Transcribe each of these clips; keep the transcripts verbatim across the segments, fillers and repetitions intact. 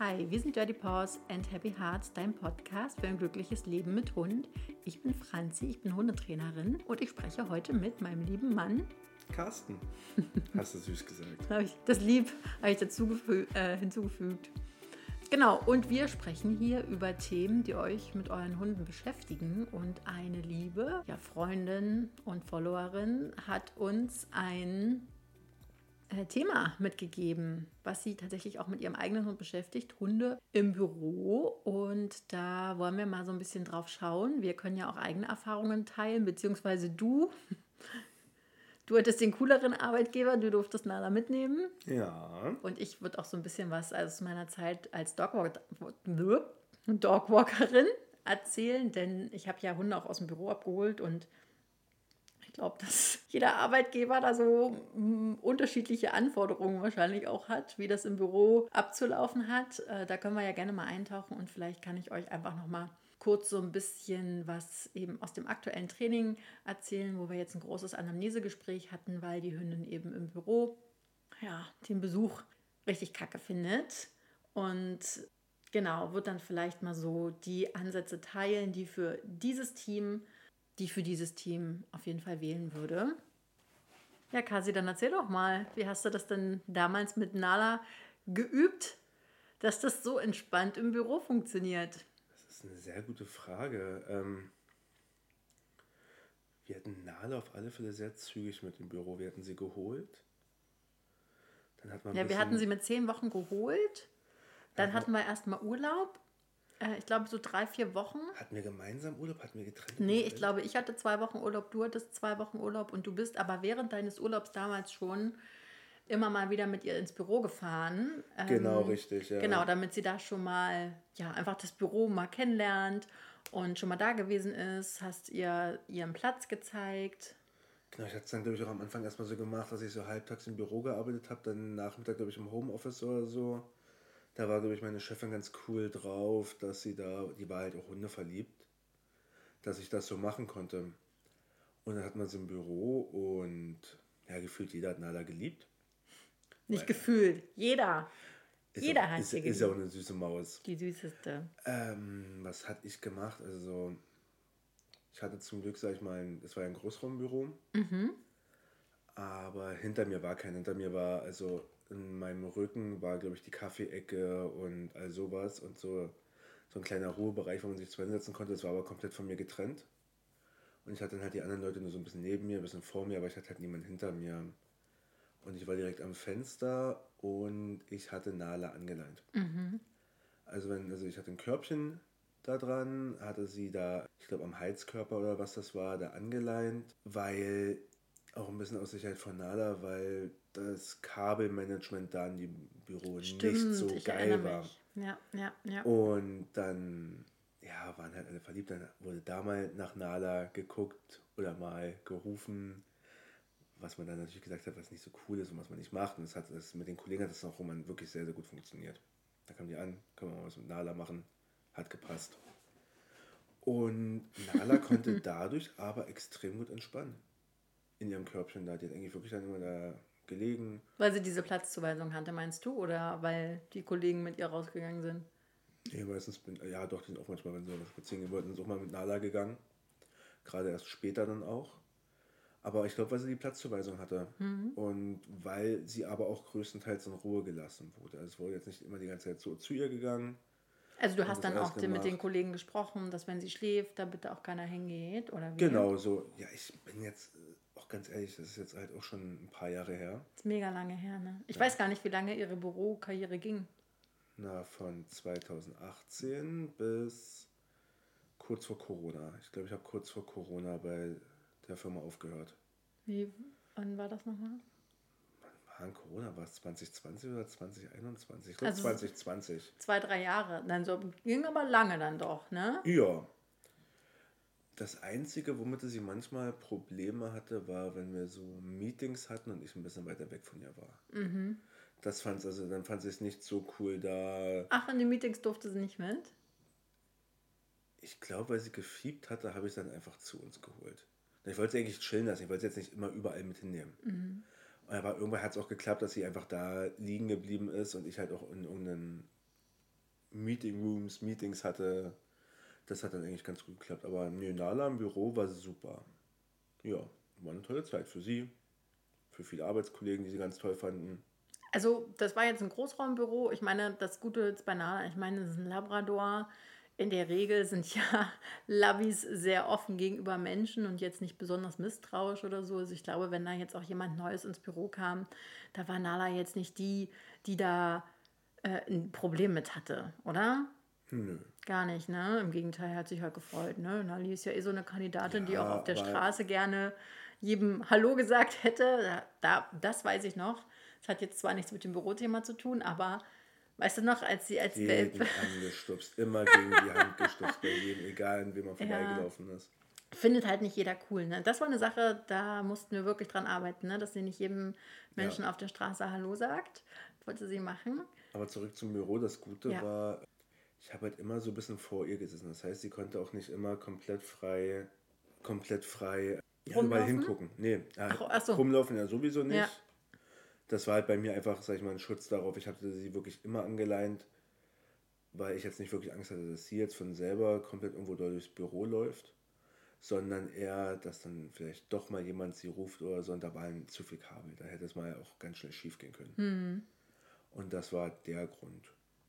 Hi, wir sind Dirty Paws and Happy Hearts, dein Podcast für ein glückliches Leben mit Hund. Ich bin Franzi, ich bin Hundetrainerin und ich spreche heute mit meinem lieben Mann Carsten. Hast du süß gesagt. Habe ich das Lieb habe ich dazu gefü- äh, hinzugefügt. Genau, und wir sprechen hier über Themen, die euch mit euren Hunden beschäftigen. Und eine liebe ja, Freundin und Followerin hat uns ein äh, Thema mitgegeben, was sie tatsächlich auch mit ihrem eigenen Hund beschäftigt, Hunde im Büro. Und da wollen wir mal so ein bisschen drauf schauen. Wir können ja auch eigene Erfahrungen teilen, beziehungsweise du. Du hattest den cooleren Arbeitgeber, du durftest Nala mitnehmen. Ja. Und ich würde auch so ein bisschen was aus meiner Zeit als Dogwalk- Dogwalkerin erzählen, denn ich habe ja Hunde auch aus dem Büro abgeholt und ich glaube, dass jeder Arbeitgeber da so mm, unterschiedliche Anforderungen wahrscheinlich auch hat, wie das im Büro abzulaufen hat. Äh, da können wir ja gerne mal eintauchen und vielleicht kann ich euch einfach nochmal kurz so ein bisschen was eben aus dem aktuellen Training erzählen, wo wir jetzt ein großes Anamnesegespräch hatten, weil die Hündin eben im Büro ja, den Besuch richtig kacke findet. Und genau, wird dann vielleicht mal so die Ansätze teilen, die für dieses Team, die für dieses Team auf jeden Fall wählen würde. Ja, Kasi, dann erzähl doch mal, wie hast du das denn damals mit Nala geübt, dass das so entspannt im Büro funktioniert? Das ist eine sehr gute Frage. Ähm, wir hatten Nala auf alle Fälle sehr zügig mit im Büro. Wir hatten sie geholt. Dann hat man ein Ja, wir bisschen, hatten sie mit zehn Wochen geholt. Dann hat man, hatten wir erstmal Urlaub. Äh, ich glaube, so drei, vier Wochen. hatten wir gemeinsam Urlaub? Hatten wir getrennt? Nee, ich glaube, ich hatte zwei Wochen Urlaub, du hattest zwei Wochen Urlaub und du bist aber während deines Urlaubs damals schon immer mal wieder mit ihr ins Büro gefahren. Genau, Ähm, richtig, ja. Genau, damit sie da schon mal, ja, einfach das Büro mal kennenlernt und schon mal da gewesen ist, hast ihr ihren Platz gezeigt. Genau, ich hatte es dann, glaube ich, auch am Anfang erstmal so gemacht, dass ich so halbtags im Büro gearbeitet habe, dann Nachmittag, glaube ich, im Homeoffice oder so. Da war, glaube ich, meine Chefin ganz cool drauf, dass sie da, die war halt auch Hunde verliebt, dass ich das so machen konnte. Und dann hat man sie im Büro und ja, gefühlt jeder hat Nala geliebt. Nicht Weil- gefühlt, jeder. Ist Jeder auch, hat ist, sie ist ja auch geliebt. eine süße Maus. Die süßeste. Ähm, was hatte ich gemacht? Also, ich hatte zum Glück, sag ich mal, ein- es war ja ein Großraumbüro, Mhm. aber hinter mir war kein. Hinter mir war, also in meinem Rücken war, glaube ich, die Kaffeeecke und all sowas und so, so ein kleiner Ruhebereich, wo man sich zwar hinsetzen konnte, das war aber komplett von mir getrennt. Und ich hatte dann halt die anderen Leute nur so ein bisschen neben mir, ein bisschen vor mir, aber ich hatte halt niemanden hinter mir. Und ich war direkt am Fenster und ich hatte Nala angeleint. Mhm. Also wenn, also ich hatte ein Körbchen da dran, hatte sie da, ich glaube am Heizkörper oder was das war, da angeleint, weil auch ein bisschen aus Sicherheit von Nala, weil das Kabelmanagement da in dem Büro Stimmt, nicht so ich geil erinnere war. mich. Ja, ja, ja. Und dann, ja, waren halt alle verliebt. Dann wurde da mal nach Nala geguckt oder mal gerufen, was man dann natürlich gesagt hat, was nicht so cool ist und was man nicht macht. Und das hat das mit den Kollegen hat das auch immer wirklich sehr, sehr gut funktioniert. Da kamen die an, können wir mal was mit Nala machen, hat gepasst. Und Nala konnte dadurch aber extrem gut entspannen. In ihrem Körbchen da. Die hat eigentlich wirklich dann immer da gelegen. Weil sie diese Platzzuweisung hatte, meinst du? Oder weil die Kollegen mit ihr rausgegangen sind? Nee, meistens bin, ja doch, die sind auch manchmal, wenn sie noch spazieren gehen wollten, sind sie auch mal mit Nala gegangen. Gerade erst später dann auch. Aber ich glaube, weil sie die Platzzuweisung hatte. Mhm. Und weil sie aber auch größtenteils in Ruhe gelassen wurde. Also es wurde jetzt nicht immer die ganze Zeit so zu ihr gegangen. Also du und hast das dann alles auch den, mit den gemacht. Kollegen gesprochen, dass wenn sie schläft, da bitte auch keiner hingeht, oder wie? Genau so. Ja, ich bin jetzt äh, auch ganz ehrlich, das ist jetzt halt auch schon ein paar Jahre her. Das ist mega lange her, ne? Ich weiß gar nicht, wie lange ihre Bürokarriere ging. Na, von zweitausendachtzehn bis kurz vor Corona. Ich glaube, ich habe kurz vor Corona bei der Firma aufgehört. Wie, wann war das nochmal? War in Corona, war es zwanzig zwanzig oder zwanzig einundzwanzig? Ich glaube Also zwanzig zwanzig. Zwei, drei Jahre. Dann so, ging aber lange dann doch, ne? Ja. Das Einzige, womit sie manchmal Probleme hatte, war, wenn wir so Meetings hatten und ich ein bisschen weiter weg von ihr war. Mhm. Das fand also, dann fand sie es nicht so cool da. Ach, in den Meetings durfte sie nicht mit? Ich glaube, weil sie gefiebt hatte, habe ich sie dann einfach zu uns geholt. Ich wollte sie eigentlich chillen lassen, ich wollte sie jetzt nicht immer überall mit hinnehmen. Mhm. Aber irgendwann hat es auch geklappt, dass sie einfach da liegen geblieben ist und ich halt auch in irgendeinem Meeting Rooms, Meetings hatte. Das hat dann eigentlich ganz gut geklappt. Aber nee, Nala im Büro war super. Ja, war eine tolle Zeit für sie, für viele Arbeitskollegen, die sie ganz toll fanden. Also, das war jetzt ein Großraumbüro. Ich meine, das Gute jetzt bei Nala, ich meine, das ist ein Labrador. In der Regel sind ja Labis sehr offen gegenüber Menschen und jetzt nicht besonders misstrauisch oder so. Also ich glaube, wenn da jetzt auch jemand Neues ins Büro kam, da war Nala jetzt nicht die, die da äh, ein Problem mit hatte, oder? Nö. Gar nicht, ne? Im Gegenteil, hat sich halt gefreut, ne? Nali ist ja eh so eine Kandidatin, die auch auf Ja, der aber Straße gerne jedem Hallo gesagt hätte. Da, da, das weiß ich noch. Das hat jetzt zwar nichts mit dem Bürothema zu tun, aber weißt du noch, als sie als Welpe, jeden angestupst, immer gegen die Hand gestupst bei jedem, egal an wem man ja, vorbeigelaufen ist. findet halt nicht jeder cool, ne? Das war eine Sache, da mussten wir wirklich dran arbeiten, ne? Dass sie nicht jedem Ja, Menschen auf der Straße Hallo sagt. Wollte sie machen. aber zurück zum Büro. Das Gute Ja. war, ich habe halt immer so ein bisschen vor ihr gesessen. Das heißt, sie konnte auch nicht immer komplett frei, komplett frei ja, überall Rumlaufen? hingucken. Nee, äh, Ach, ach so. rumlaufen ja sowieso nicht. Ja. Das war halt bei mir einfach, sag ich mal, ein Schutz darauf. Ich hatte sie wirklich immer angeleint, weil ich jetzt nicht wirklich Angst hatte, dass sie jetzt von selber komplett irgendwo durchs Büro läuft, sondern eher, dass dann vielleicht doch mal jemand sie ruft oder so und da war ein zu viel Kabel. Da hätte es mal auch ganz schnell schief gehen können. Hm. Und das war der Grund.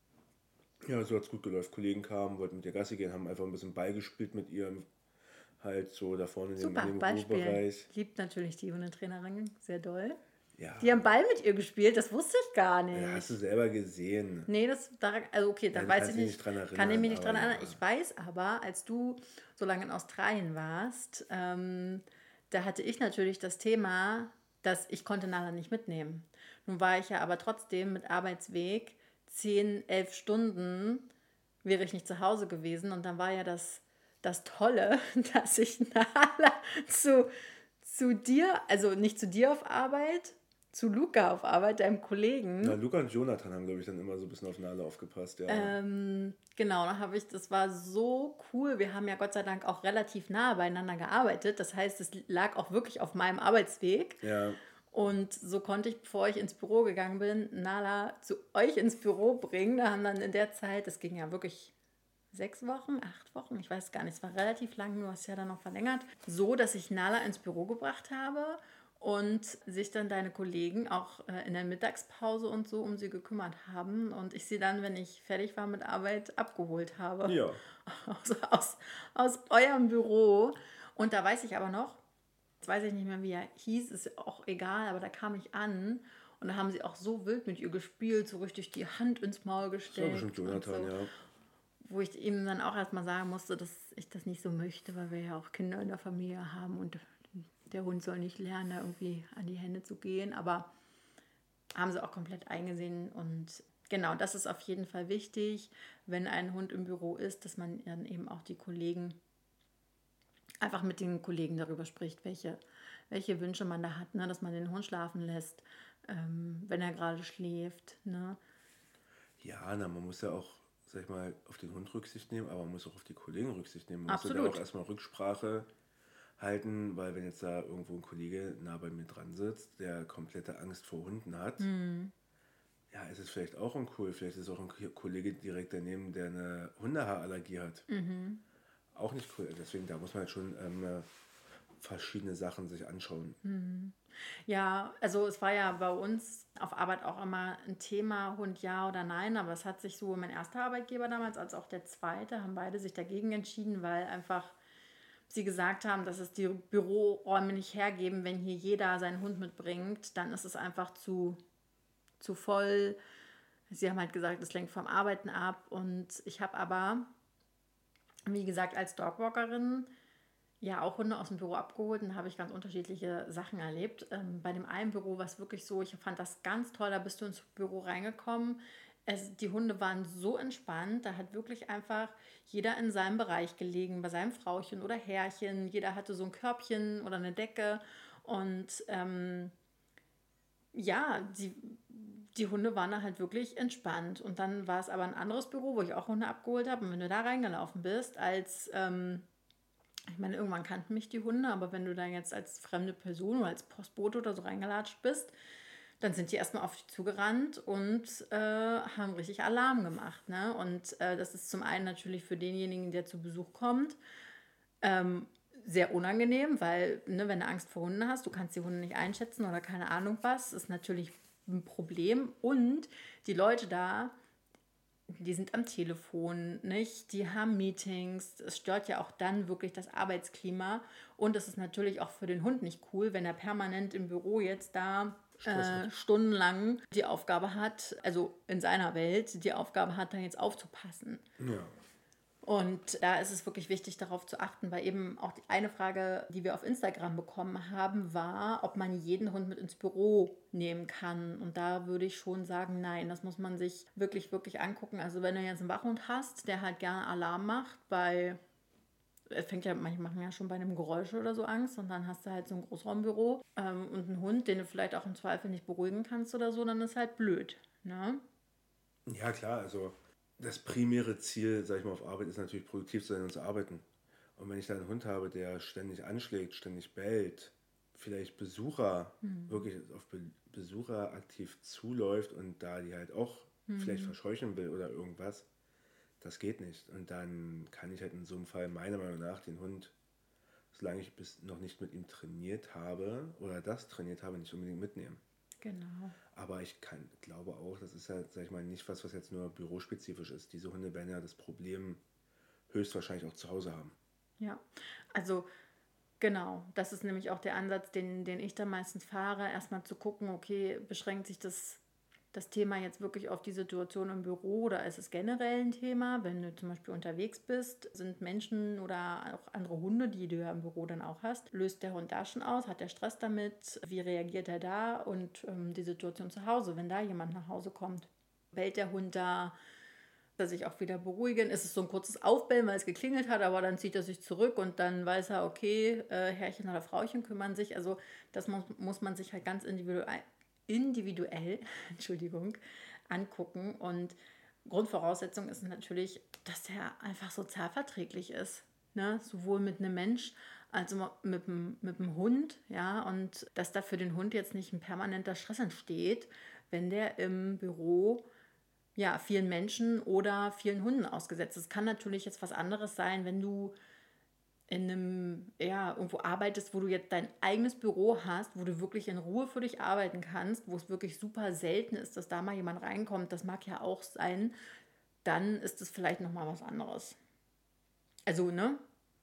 Ja, so hat es gut geläuft. Kollegen kamen, wollten mit ihr Gassi gehen, haben einfach ein bisschen Ball gespielt mit ihr, halt so da vorne in dem, in Super, dem Beispiel. Ruhebereich. Liebt natürlich die Hundetrainerin sehr doll. Ja, Die haben Ball mit ihr gespielt, das wusste ich gar ja, hast du nicht. selber gesehen. Nee, das, daran, also okay, da Ja, du weiß kannst ich dich nicht, nicht dran kann ich mich erinnern, nicht dran aber erinnern. ja. Ich weiß aber, als du so lange in Australien warst, ähm, da hatte ich natürlich das Thema, dass ich konnte Nala nicht mitnehmen. Nun war ich ja aber trotzdem mit Arbeitsweg zehn, elf Stunden wäre ich nicht zu Hause gewesen und dann war ja das, das Tolle, dass ich Nala zu, zu dir, also nicht zu dir auf Arbeit, zu Luca auf Arbeit, deinem Kollegen. Na, Luca und Jonathan haben, glaube ich, dann immer so ein bisschen auf Nala aufgepasst, ja. Ähm, genau, da habe ich, das war so cool. Wir haben ja Gott sei Dank auch relativ nah beieinander gearbeitet. Das heißt, es lag auch wirklich auf meinem Arbeitsweg. Ja, Und so konnte ich, bevor ich ins Büro gegangen bin, Nala zu euch ins Büro bringen. Da haben dann in der Zeit, das ging ja wirklich sechs Wochen, acht Wochen, ich weiß gar nicht, es war relativ lang, du hast ja dann noch verlängert, so, dass ich Nala ins Büro gebracht habe und sich dann deine Kollegen auch äh, in der Mittagspause und so um sie gekümmert haben und ich sie dann, wenn ich fertig war mit Arbeit, abgeholt habe. ja. Aus, aus, aus eurem Büro. Und da weiß ich aber noch, jetzt weiß ich nicht mehr, wie er hieß, ist auch egal, aber da kam ich an und da haben sie auch so wild mit ihr gespielt, so richtig die Hand ins Maul Das war gesteckt. bestimmt und Jonathan, so. ja. Wo ich ihm dann auch erstmal sagen musste, dass ich das nicht so möchte, weil wir ja auch Kinder in der Familie haben und der Hund soll nicht lernen, da irgendwie an die Hände zu gehen. Aber haben sie auch komplett eingesehen und genau, das ist auf jeden Fall wichtig, wenn ein Hund im Büro ist, dass man dann eben auch die Kollegen, einfach mit den Kollegen darüber spricht, welche, welche Wünsche man da hat, ne? Dass man den Hund schlafen lässt, ähm, wenn er gerade schläft. Ne? Ja, na, man muss ja auch, sag ich mal, auf den Hund Rücksicht nehmen, aber man muss auch auf die Kollegen Rücksicht nehmen. Man muss ja da Absolut. auch erstmal Rücksprache halten, weil wenn jetzt da irgendwo ein Kollege nah bei mir dran sitzt, der komplette Angst vor Hunden hat, ja, ist es vielleicht auch uncool. Vielleicht ist auch ein Ko- Kollege direkt daneben, der eine Hundehaarallergie hat. Auch nicht cool. Deswegen, da muss man halt schon ähm, äh, verschiedene Sachen sich anschauen. Ja, also es war ja bei uns auf Arbeit auch immer ein Thema, Hund ja oder nein, aber es hat sich so, mein erster Arbeitgeber damals als auch der zweite, haben beide sich dagegen entschieden, weil einfach sie gesagt haben, dass es die Büroräume nicht hergeben, wenn hier jeder seinen Hund mitbringt, dann ist es einfach zu, zu voll. Sie haben halt gesagt, es lenkt vom Arbeiten ab und ich habe aber, wie gesagt, als Dogwalkerin ja auch Hunde aus dem Büro abgeholt und habe ich ganz unterschiedliche Sachen erlebt. Ähm, bei dem einen Büro war es wirklich so, ich fand das ganz toll, da bist du ins Büro reingekommen. Es, die Hunde waren so entspannt, da hat wirklich einfach jeder in seinem Bereich gelegen, bei seinem Frauchen oder Herrchen. Jeder hatte so ein Körbchen oder eine Decke und ähm, ja, die, die Hunde waren da halt wirklich entspannt. Und dann war es aber ein anderes Büro, wo ich auch Hunde abgeholt habe. Und wenn du da reingelaufen bist, als, ähm, ich meine, irgendwann kannten mich die Hunde, aber wenn du da jetzt als fremde Person oder als Postbote oder so reingelatscht bist, dann sind die erstmal auf dich zugerannt und äh, haben richtig Alarm gemacht. Ne? Und äh, das ist zum einen natürlich für denjenigen, der zu Besuch kommt, ähm, sehr unangenehm, weil, ne, wenn du Angst vor Hunden hast, du kannst die Hunde nicht einschätzen oder keine Ahnung was, ist natürlich ein Problem. Und die Leute da, die sind am Telefon, nicht? Die haben Meetings. Es stört ja auch dann wirklich das Arbeitsklima. Und es ist natürlich auch für den Hund nicht cool, wenn er permanent im Büro jetzt da äh, stundenlang die Aufgabe hat, also in seiner Welt, die Aufgabe hat, da jetzt aufzupassen. Ja. Und da ist es wirklich wichtig, darauf zu achten, weil eben auch die eine Frage, die wir auf Instagram bekommen haben, war, ob man jeden Hund mit ins Büro nehmen kann. Und da würde ich schon sagen, nein, das muss man sich wirklich, wirklich angucken. Also wenn du jetzt einen Wachhund hast, der halt gerne Alarm macht bei, es fängt ja, manche machen ja schon bei einem Geräusch oder so Angst und dann hast du halt so ein Großraumbüro ähm, und einen Hund, den du vielleicht auch im Zweifel nicht beruhigen kannst oder so, dann ist halt blöd. Ne? Ja, klar, also das primäre Ziel, sag ich mal, auf Arbeit ist natürlich produktiv zu sein und zu arbeiten. Und wenn ich da einen Hund habe, der ständig anschlägt, ständig bellt, vielleicht Besucher, mhm. wirklich auf Be- Besucher aktiv zuläuft und da die halt auch mhm. vielleicht verscheuchen will oder irgendwas, das geht nicht. Und dann kann ich halt in so einem Fall meiner Meinung nach den Hund, solange ich bis noch nicht mit ihm trainiert habe oder das trainiert habe, nicht unbedingt mitnehmen. Genau. Aber ich kann, glaube auch, das ist ja, sag ich mal, nicht was, was jetzt nur bürospezifisch ist. Diese Hunde werden ja das Problem höchstwahrscheinlich auch zu Hause haben. Ja, also genau, das ist nämlich auch der Ansatz, den, den ich da meistens fahre, erstmal zu gucken, okay, beschränkt sich das, das Thema jetzt wirklich auf die Situation im Büro oder ist es generell ein Thema? Wenn du zum Beispiel unterwegs bist, sind Menschen oder auch andere Hunde, die du ja im Büro dann auch hast, löst der Hund da schon aus? Hat der Stress damit? Wie reagiert er da? Und ähm, die Situation zu Hause, wenn da jemand nach Hause kommt, bellt der Hund da? Dass sich auch wieder beruhigen. Es ist so ein kurzes Aufbellen, weil es geklingelt hat, aber dann zieht er sich zurück und dann weiß er, okay, äh, Herrchen oder Frauchen kümmern sich. Also das muss, muss man sich halt ganz individuell, individuell Entschuldigung, angucken. Und Grundvoraussetzung ist natürlich, dass er einfach sozialverträglich ist. Ne? Sowohl mit einem Mensch als auch mit dem, mit dem Hund. Ja? Und dass da für den Hund jetzt nicht ein permanenter Stress entsteht, wenn der im Büro ja, vielen Menschen oder vielen Hunden ausgesetzt. Es kann natürlich jetzt was anderes sein, wenn du in einem, ja, irgendwo arbeitest, wo du jetzt dein eigenes Büro hast, wo du wirklich in Ruhe für dich arbeiten kannst, wo es wirklich super selten ist, dass da mal jemand reinkommt. Das mag ja auch sein. Dann ist es vielleicht nochmal was anderes. Also, ne?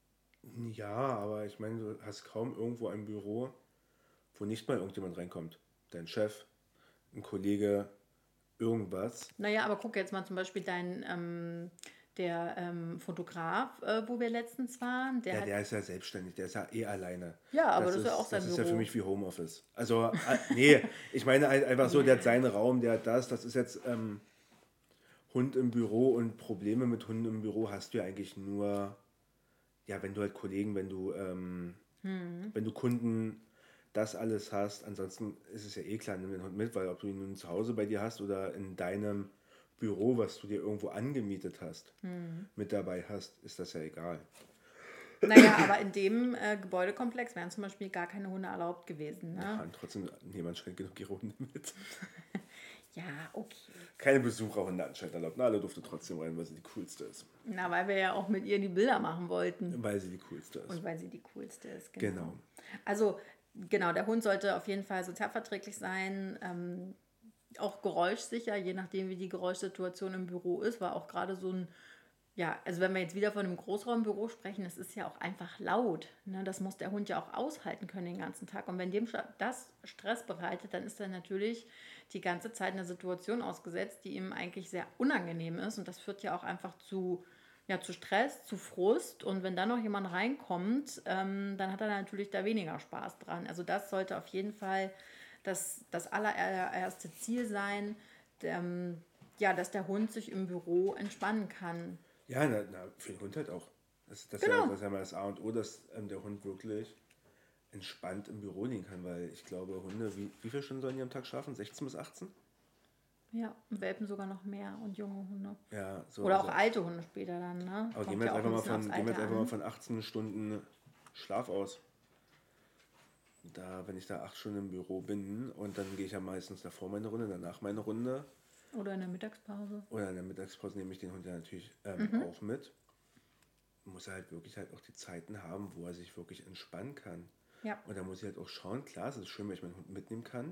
Ja, aber ich meine, du hast kaum irgendwo ein Büro, wo nicht mal irgendjemand reinkommt. Dein Chef, ein Kollege, irgendwas. Naja, aber guck jetzt mal zum Beispiel dein, ähm, der ähm, Fotograf, äh, wo wir letztens waren. Der Ja, hat, der ist ja selbstständig, der ist ja eh alleine. ja, aber das, das ist ja auch sein Das ist Büro. ja für mich wie Homeoffice. Also, äh, nee, ich meine halt einfach so, Ja. der hat seinen Raum, der hat das, das ist jetzt ähm, Hund im Büro und Probleme mit Hunden im Büro hast du ja eigentlich nur, ja, wenn du halt Kollegen, wenn du, ähm, Hm. wenn du Kunden, das alles hast. Ansonsten ist es ja eh klar, nimm den Hund mit, weil ob du ihn nun zu Hause bei dir hast oder in deinem Büro, was du dir irgendwo angemietet hast, Hm. mit dabei hast, ist das ja egal. Naja, aber in dem äh, Gebäudekomplex wären zum Beispiel gar keine Hunde erlaubt gewesen. Ne? Ja, und trotzdem, niemand scheint genug ihre Hunde mit. Ja, okay. Keine Besucherhunde anscheinend erlaubt. Na, alle durfte trotzdem rein, weil sie die coolste ist. Na, weil wir ja auch mit ihr die Bilder machen wollten. Weil sie die coolste ist. Und weil sie die coolste ist, genau. Genau. Also, genau, der Hund sollte auf jeden Fall sozialverträglich sein, ähm, auch geräuschsicher, je nachdem, wie die Geräuschsituation im Büro ist, war auch gerade so ein, ja, also wenn wir jetzt wieder von einem Großraumbüro sprechen, das ist ja auch einfach laut. Ne? Das muss der Hund ja auch aushalten können den ganzen Tag. Und wenn dem das Stress bereitet, dann ist er natürlich die ganze Zeit einer Situation ausgesetzt, die ihm eigentlich sehr unangenehm ist. Und das führt ja auch einfach zu, ja, zu Stress, zu Frust. Und wenn dann noch jemand reinkommt, ähm, dann hat er natürlich da weniger Spaß dran. Also das sollte auf jeden Fall das, das allererste Ziel sein, ähm, ja, dass der Hund sich im Büro entspannen kann. Ja, na, na, für den Hund halt auch. Das, das, Genau. ja, das ist ja mal das A und O, dass ähm, der Hund wirklich entspannt im Büro liegen kann, weil ich glaube, Hunde, wie, wie viele Stunden sollen die am Tag schlafen? sechzehn bis achtzehn? Ja, und Welpen sogar noch mehr und junge Hunde. Ja, so. Oder also, auch alte Hunde später dann, ne? Aber Kommt gehen wir ja jetzt auch einfach, ein mal bisschen von, aufs gehen wir jetzt Alter einfach mal an. von achtzehn Stunden Schlaf aus. da, wenn ich da acht Stunden im Büro bin und dann gehe ich ja meistens davor meine Runde, danach meine Runde. Oder in der Mittagspause. Oder in der Mittagspause nehme ich den Hund ja natürlich ähm, Mhm. auch mit. Muss er halt wirklich halt auch die Zeiten haben, wo er sich wirklich entspannen kann. Ja. Und da muss ich halt auch schauen, klar, es ist schön, wenn ich meinen Hund mitnehmen kann,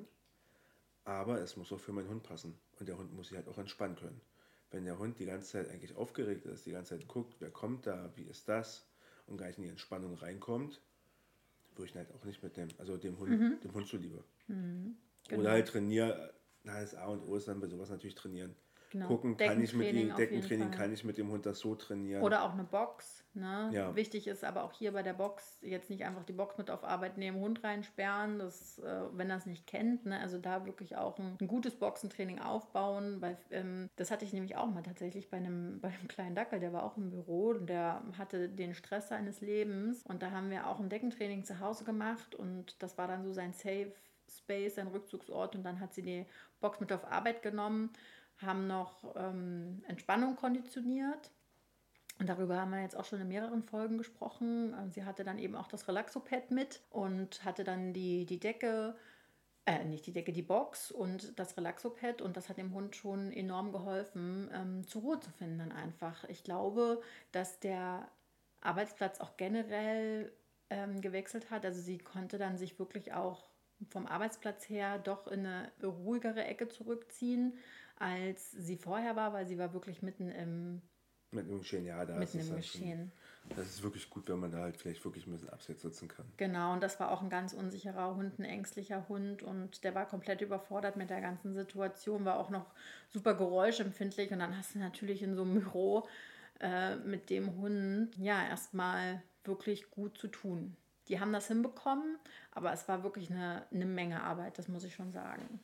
aber es muss auch für meinen Hund passen. Und der Hund muss sich halt auch entspannen können. Wenn der Hund die ganze Zeit eigentlich aufgeregt ist, die ganze Zeit guckt, wer kommt da, wie ist das, und gar nicht in die Entspannung reinkommt, würde ich ihn halt auch nicht mitnehmen. Also dem Hund, Mhm. dem Hund zuliebe. Mhm. Oder Genau. halt trainiere, na, das A und O ist dann bei sowas natürlich trainieren. Genau. Gucken, kann ich mit Deckentraining dem auf jeden Deckentraining, Fall. kann ich mit dem Hund das so trainieren. Oder auch eine Box. Ne? Ja. Wichtig ist aber auch hier bei der Box jetzt nicht einfach die Box mit auf Arbeit nehmen, Hund reinsperren, das, äh, wenn er es nicht kennt. Ne? Also da wirklich auch ein, ein gutes Boxentraining aufbauen. Weil, ähm, das hatte ich nämlich auch mal tatsächlich bei einem, bei einem kleinen Dackel, der war auch im Büro und der hatte den Stress seines Lebens. Und da haben wir auch ein Deckentraining zu Hause gemacht und das war dann so sein Safe Space, sein Rückzugsort, und dann hat sie die Box mit auf Arbeit genommen, haben noch ähm, Entspannung konditioniert. Und darüber haben wir jetzt auch schon in mehreren Folgen gesprochen. Sie hatte dann eben auch das Relaxopad mit und hatte dann die, die Decke, äh, nicht die Decke, die Box und das Relaxopad. Und das hat dem Hund schon enorm geholfen, ähm, zur Ruhe zu finden dann einfach. Ich glaube, dass der Arbeitsplatz auch generell ähm, gewechselt hat. Also sie konnte dann sich wirklich auch vom Arbeitsplatz her doch in eine ruhigere Ecke zurückziehen, als sie vorher war, weil sie war wirklich mitten im Mit dem Geschehen, ja, da ist mitten es im dann schon. Geschehen. Das ist wirklich gut, wenn man da halt vielleicht wirklich ein bisschen abseits sitzen kann. Genau, und das war auch ein ganz unsicherer Hund, ein ängstlicher Hund, und der war komplett überfordert mit der ganzen Situation, war auch noch super geräuschempfindlich, und dann hast du natürlich in so einem Büro äh, mit dem Hund ja erstmal wirklich gut zu tun. Die haben das hinbekommen, aber es war wirklich eine, eine Menge Arbeit, das muss ich schon sagen.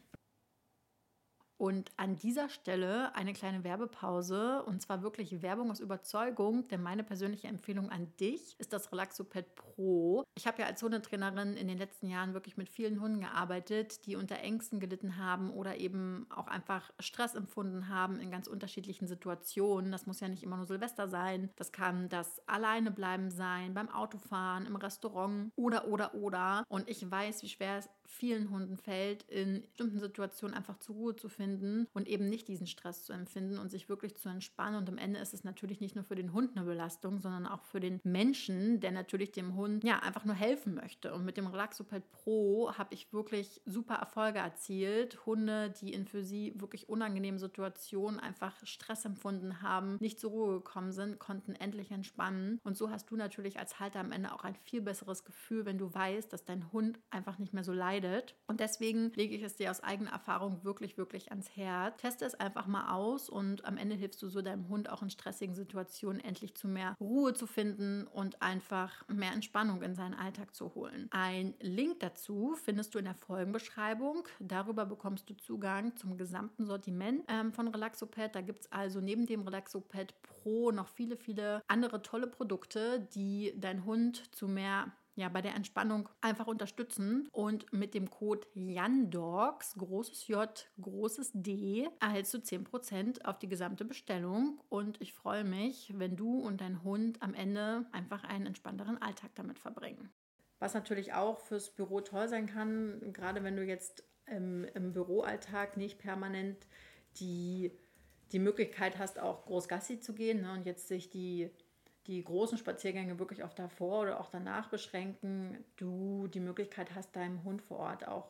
Und an dieser Stelle eine kleine Werbepause, und zwar wirklich Werbung aus Überzeugung, denn meine persönliche Empfehlung an dich ist das Relaxopad Pro. Ich habe ja als Hundetrainerin in den letzten Jahren wirklich mit vielen Hunden gearbeitet, die unter Ängsten gelitten haben oder eben auch einfach Stress empfunden haben in ganz unterschiedlichen Situationen. Das muss ja nicht immer nur Silvester sein. Das kann das Alleinebleiben sein, beim Autofahren, im Restaurant oder, oder, oder. Und ich weiß, wie schwer es vielen Hunden fällt, in bestimmten Situationen einfach zur Ruhe zu finden und eben nicht diesen Stress zu empfinden und sich wirklich zu entspannen. Und am Ende ist es natürlich nicht nur für den Hund eine Belastung, sondern auch für den Menschen, der natürlich dem Hund ja einfach nur helfen möchte. Und mit dem Relaxopad Pro habe ich wirklich super Erfolge erzielt. Hunde, die in für sie wirklich unangenehmen Situationen einfach Stress empfunden haben, nicht zur Ruhe gekommen sind, konnten endlich entspannen. Und so hast du natürlich als Halter am Ende auch ein viel besseres Gefühl, wenn du weißt, dass dein Hund einfach nicht mehr so leidet. Und deswegen lege ich es dir aus eigener Erfahrung wirklich, wirklich ans Herz. Teste es einfach mal aus und am Ende hilfst du so deinem Hund auch in stressigen Situationen endlich zu mehr Ruhe zu finden und einfach mehr Entspannung in seinen Alltag zu holen. Ein Link dazu findest du in der Folgenbeschreibung. Darüber bekommst du Zugang zum gesamten Sortiment ähm, von Relaxopad. Da gibt es also neben dem Relaxopad Pro noch viele, viele andere tolle Produkte, die dein Hund zu mehr ja, bei der Entspannung einfach unterstützen. Und mit dem Code JANDOGS, großes J, großes D, erhältst du zehn Prozent auf die gesamte Bestellung. Und ich freue mich, wenn du und dein Hund am Ende einfach einen entspannteren Alltag damit verbringen. Was natürlich auch fürs Büro toll sein kann, gerade wenn du jetzt im, im Büroalltag nicht permanent die, die Möglichkeit hast, auch groß Gassi zu gehen, ne, und jetzt sich die die großen Spaziergänge wirklich auf davor oder auch danach beschränken, du die Möglichkeit hast, deinem Hund vor Ort auch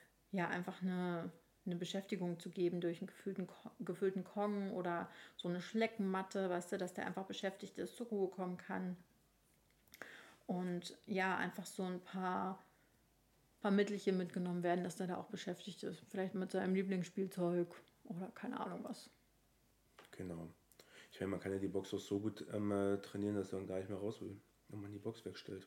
ja einfach eine, eine Beschäftigung zu geben durch einen gefüllten, gefüllten Kong oder so eine Schleckenmatte, weißt du, dass der einfach beschäftigt ist, zur Ruhe kommen kann. Und ja, einfach so ein paar, paar Mittelchen mitgenommen werden, dass der da auch beschäftigt ist. Vielleicht mit seinem Lieblingsspielzeug oder keine Ahnung was. Genau. Ich meine, man kann ja die Box auch so gut ähm, trainieren, dass er dann gar nicht mehr raus will, wenn man die Box wegstellt.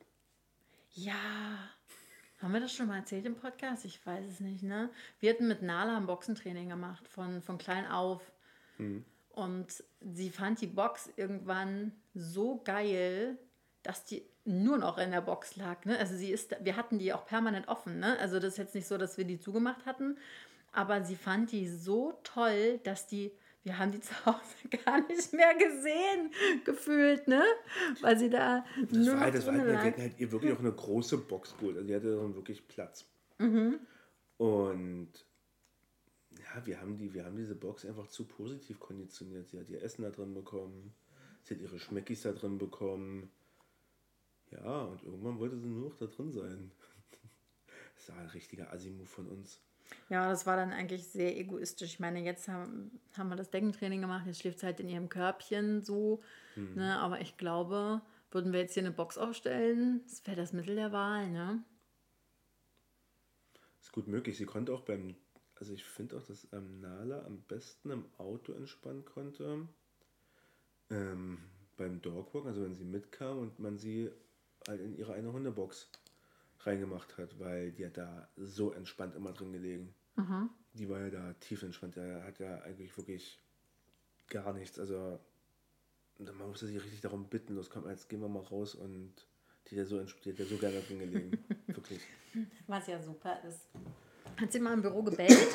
Ja, haben wir das schon mal erzählt im Podcast? Ich weiß es nicht, ne? Wir hatten mit Nala ein Boxentraining gemacht, von, von klein auf. Mhm. Und sie fand die Box irgendwann so geil, dass die nur noch in der Box lag. Ne? Also sie ist, wir hatten die auch permanent offen. Ne? Also das ist jetzt nicht so, dass wir die zugemacht hatten. Aber sie fand die so toll, dass die Wir haben die zu Hause gar nicht mehr gesehen, gefühlt, ne? Weil sie da Das nur war noch halt, das war drin halt, wir lag. hätten halt ihr wirklich auch eine große Box geholt. Also die hatte dann wirklich Platz. Mhm. Und ja, wir haben, die, wir haben diese Box einfach zu positiv konditioniert. Sie hat ihr Essen da drin bekommen, sie hat ihre Schmeckis da drin bekommen. Ja, und irgendwann wollte sie nur noch da drin sein. Das war ein richtiger Assi-Move von uns. Ja, das war dann eigentlich sehr egoistisch. Ich meine, jetzt haben, haben wir das Deckentraining gemacht, jetzt schläft sie halt in ihrem Körbchen so. Ne? Aber ich glaube, würden wir jetzt hier eine Box aufstellen, das wäre das Mittel der Wahl, ne? Ist gut möglich. Sie konnte auch beim, also ich finde auch, dass ähm, Nala am besten im Auto entspannen konnte. Ähm, beim Dogwalk, also wenn sie mitkam und man sie halt in ihre eine Hundebox reingemacht hat, weil die hat da so entspannt immer drin gelegen. Mhm. Die war ja da tief entspannt. Der hat ja eigentlich wirklich gar nichts. Also man musste sich richtig darum bitten, los komm, jetzt gehen wir mal raus und die hat ja so, entsp- die hat ja so gerne drin gelegen. Wirklich. Was ja super ist. Hat sie mal im Büro gebellt?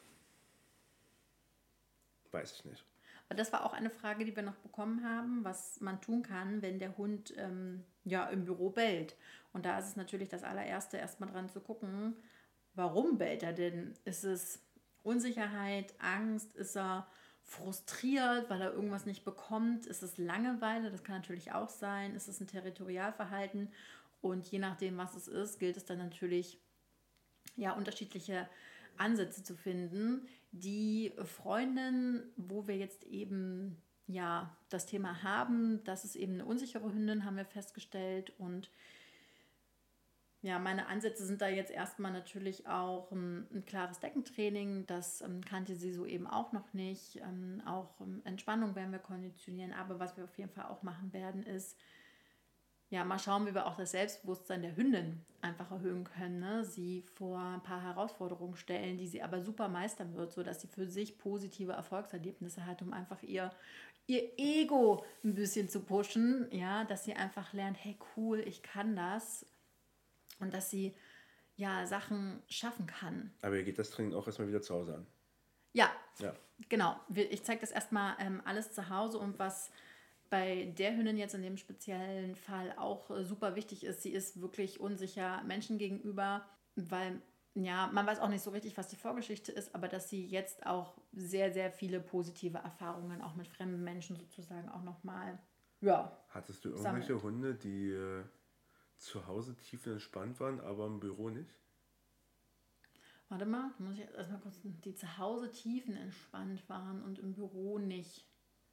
Weiß ich nicht. Und das war auch eine Frage, die wir noch bekommen haben, was man tun kann, wenn der Hund ähm, ja, im Büro bellt. Und da ist es natürlich das allererste, erstmal dran zu gucken, warum bellt er denn? Ist es Unsicherheit, Angst? Ist er frustriert, weil er irgendwas nicht bekommt? Ist es Langeweile? Das kann natürlich auch sein. Ist es ein Territorialverhalten? Und je nachdem, was es ist, gilt es dann natürlich, ja, unterschiedliche Ansätze zu finden. Die Freundin, wo wir jetzt eben ja das Thema haben, das ist eben eine unsichere Hündin, haben wir festgestellt. Und ja, meine Ansätze sind da jetzt erstmal natürlich auch ein, ein klares Deckentraining. Das ähm, kannte sie so eben auch noch nicht. Ähm, auch ähm, Entspannung werden wir konditionieren. Aber was wir auf jeden Fall auch machen werden, ist, ja, mal schauen, wie wir auch das Selbstbewusstsein der Hündin einfach erhöhen können. Ne? Sie vor ein paar Herausforderungen stellen, die sie aber super meistern wird, sodass sie für sich positive Erfolgserlebnisse hat, um einfach ihr, ihr Ego ein bisschen zu pushen. Ja, dass sie einfach lernt, hey cool, ich kann das. Und dass sie ja Sachen schaffen kann. Aber ihr geht das Training auch erstmal wieder zu Hause an. Ja, Ja. genau. Ich zeige das erstmal ähm, alles zu Hause und was bei der Hündin jetzt in dem speziellen Fall auch äh, super wichtig ist, sie ist wirklich unsicher Menschen gegenüber, weil ja, man weiß auch nicht so richtig, was die Vorgeschichte ist, aber dass sie jetzt auch sehr, sehr viele positive Erfahrungen auch mit fremden Menschen sozusagen auch nochmal, ja, Hattest du irgendwelche sammelt. Hunde, die äh, zu Hause tiefenentspannt waren, aber im Büro nicht? Warte mal, muss ich erstmal kurz, die zu Hause tiefenentspannt waren und im Büro nicht.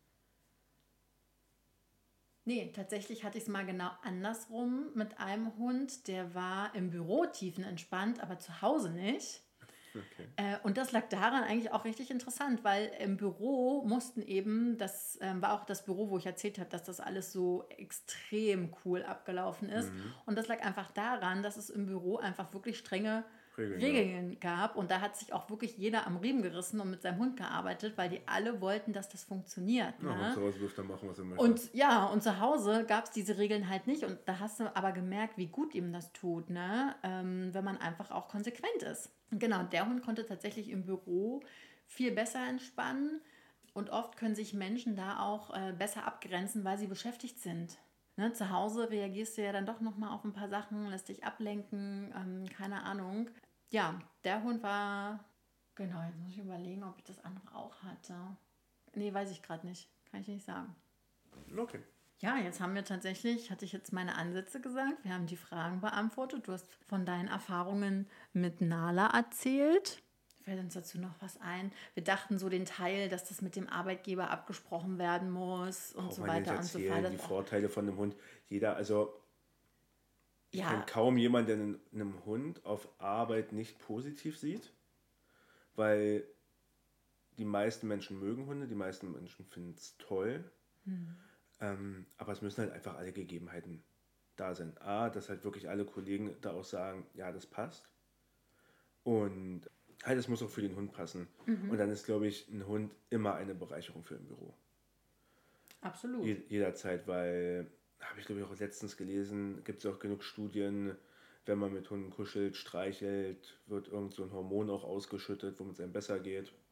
Nee, tatsächlich hatte ich es mal genau andersrum mit einem Hund, der war im Büro tiefenentspannt, aber zu Hause nicht. Okay. Äh, und das lag daran eigentlich auch richtig interessant, weil im Büro mussten eben, das ähm, war auch das Büro, wo ich erzählt habe, dass das alles so extrem cool abgelaufen ist. Mhm. Und das lag einfach daran, dass es im Büro einfach wirklich strenge Regeln, Regeln gab. Und da hat sich auch wirklich jeder am Riemen gerissen und mit seinem Hund gearbeitet, weil die alle wollten, dass das funktioniert. ja. Ja, und Ne? zu Hause dürft ihr machen, was ihr möchtet. Und ja, und zu Hause gab es diese Regeln halt nicht. Und da hast du aber gemerkt, wie gut ihm das tut, ne? Ähm, wenn man einfach auch konsequent ist. Genau, der Hund konnte tatsächlich im Büro viel besser entspannen. Und oft können sich Menschen da auch äh, besser abgrenzen, weil sie beschäftigt sind. Ne? Zu Hause reagierst du ja dann doch nochmal auf ein paar Sachen, lässt dich ablenken, ähm, keine Ahnung. Ja, der Hund war, genau, jetzt muss ich überlegen, ob ich das andere auch hatte. Nee, weiß ich gerade nicht. Kann ich nicht sagen. Okay. Ja, jetzt haben wir tatsächlich, hatte ich jetzt meine Ansätze gesagt, wir haben die Fragen beantwortet. Du hast von deinen Erfahrungen mit Nala erzählt. Fällt uns dazu noch was ein? Wir dachten so den Teil, dass das mit dem Arbeitgeber abgesprochen werden muss und Braucht so man nicht weiter und so erzählen, fort. die Das auch, Vorteile von einem Hund. Jeder, also ich kenne ja, kaum jemanden, der einen, einem Hund auf Arbeit nicht positiv sieht, weil die meisten Menschen mögen Hunde, die meisten Menschen finden es toll, ähm, aber es müssen halt einfach alle Gegebenheiten da sein. A, dass halt wirklich alle Kollegen da auch sagen, ja, das passt. Und halt, es muss auch für den Hund passen. Und dann ist, glaube ich, ein Hund immer eine Bereicherung für ein Büro. absolut. Je, jederzeit, weil, habe ich glaube ich auch letztens gelesen, gibt es auch genug Studien, wenn man mit Hunden kuschelt, streichelt, wird irgend so ein Hormon auch ausgeschüttet, womit es einem besser geht.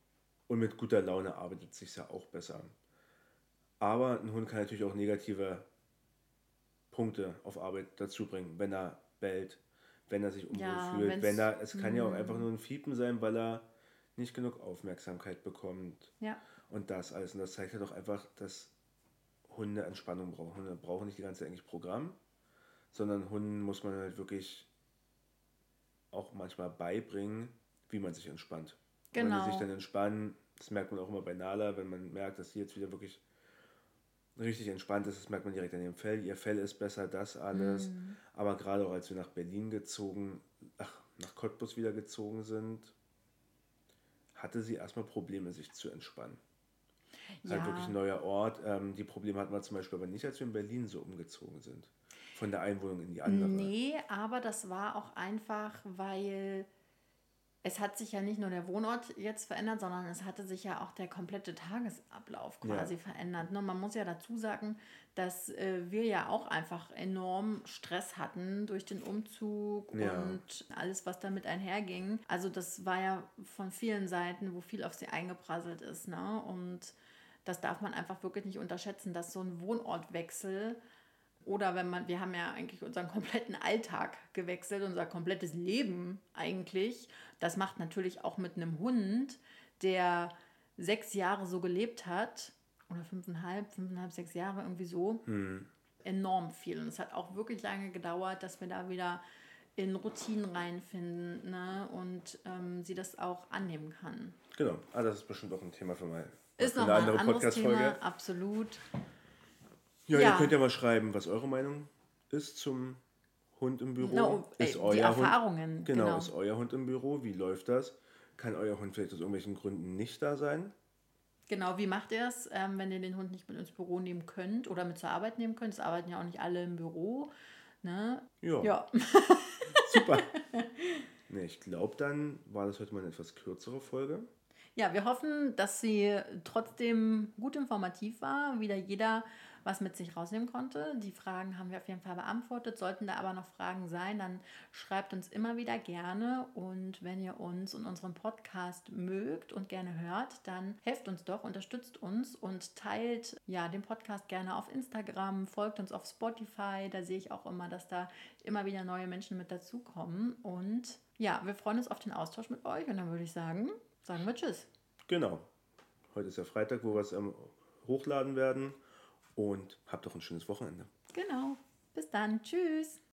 Und mit guter Laune arbeitet es sich ja auch besser. Aber ein Hund kann natürlich auch negative Punkte auf Arbeit dazu bringen, wenn er bellt, wenn er sich unwohl Ja, fühlt, wenn wenn's. er, es kann ja auch einfach nur ein Fiepen sein, weil er nicht genug Aufmerksamkeit bekommt Ja, und das alles. Und das zeigt ja doch einfach, dass Hunde Entspannung brauchen. Hunde brauchen nicht die ganze Zeit eigentlich Programm, sondern Hunden muss man halt wirklich auch manchmal beibringen, wie man sich entspannt. Und wenn die sich dann genau. entspannen, das merkt man auch immer bei Nala, wenn man merkt, dass sie jetzt wieder wirklich richtig entspannt ist, das merkt man direkt an ihrem Fell. Ihr Fell ist besser, das alles. Hm. Aber gerade auch als wir nach Berlin gezogen, ach, nach Cottbus wieder gezogen sind, hatte sie erstmal Probleme, sich zu entspannen. Ist halt wirklich ein Ja, neuer Ort. Ähm, die Probleme hatten wir zum Beispiel aber nicht, als wir in Berlin so umgezogen sind. Von der einen Wohnung in die andere. nee, aber das war auch einfach, weil es hat sich ja nicht nur der Wohnort jetzt verändert, sondern es hatte sich ja auch der komplette Tagesablauf Ja, quasi verändert. Ne? Man muss ja dazu sagen, dass äh, wir ja auch einfach enorm Stress hatten durch den Umzug ja, und alles, was damit einherging. Also das war ja von vielen Seiten, wo viel auf sie eingeprasselt ist. Ne? Und das darf man einfach wirklich nicht unterschätzen, dass so ein Wohnortwechsel oder wenn man, wir haben ja eigentlich unseren kompletten Alltag gewechselt, unser komplettes Leben eigentlich. Das macht natürlich auch mit einem Hund, der sechs Jahre so gelebt hat, oder fünfeinhalb, fünfeinhalb, sechs Jahre irgendwie so, hm, enorm viel. Und es hat auch wirklich lange gedauert, dass wir da wieder in Routinen reinfinden, ne? Und ähm, sie das auch annehmen kann. genau. Ah, das ist bestimmt auch ein Thema für, mal, mal Ist für eine nochmal ein andere anderes Podcast-Folge. Thema, absolut. Ja, ihr könnt Ja, ja mal schreiben, was eure Meinung ist zum Hund im Büro. no, Ist ey, die euer Hund, Erfahrungen, genau, genau. ist euer Hund im Büro? Wie läuft das? Kann euer Hund vielleicht aus irgendwelchen Gründen nicht da sein? Genau, wie macht ihr es, ähm, wenn ihr den Hund nicht mit ins Büro nehmen könnt oder mit zur Arbeit nehmen könnt? Es arbeiten ja auch nicht alle im Büro. Ne? Ja, Ja, super. Ne, ich glaube, dann war das heute mal eine etwas kürzere Folge. Ja, wir hoffen, dass sie trotzdem gut informativ war, wieder jeder was mit sich rausnehmen konnte. Die Fragen haben wir auf jeden Fall beantwortet. Sollten da aber noch Fragen sein, dann schreibt uns immer wieder gerne. Und wenn ihr uns und unseren Podcast mögt und gerne hört, dann helft uns doch, unterstützt uns und teilt ja den Podcast gerne auf Instagram, folgt uns auf Spotify. Da sehe ich auch immer, dass da immer wieder neue Menschen mit dazukommen. Und ja, wir freuen uns auf den Austausch mit euch. Und dann würde ich sagen, sagen wir Tschüss. Genau. Heute ist ja Freitag, wo wir es ähm, hochladen werden. Und habt doch ein schönes Wochenende. Genau. Bis dann. Tschüss.